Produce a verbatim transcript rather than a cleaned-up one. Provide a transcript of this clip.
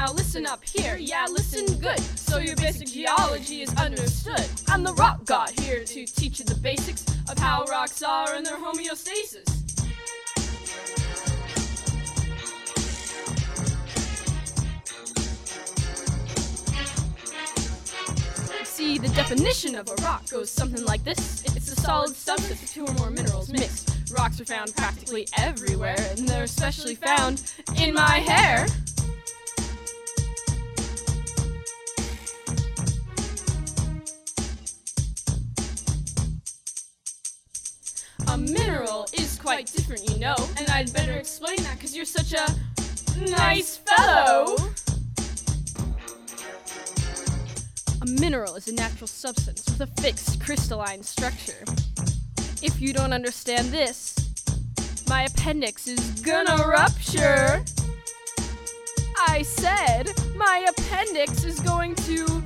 Now listen up here, yeah, listen good, so your basic geology is understood. I'm the rock god here to teach you the basics of how rocks are and their homeostasis. See, the definition of a rock goes something like this. It's a solid substance with two or more minerals mixed. Rocks are found practically everywhere, and they're especially found in my hair. A mineral is quite different, you know, and I'd better explain that because you're such a nice fellow. A mineral is a natural substance with a fixed crystalline structure. If you don't understand this, my appendix is gonna rupture. I said my appendix is going to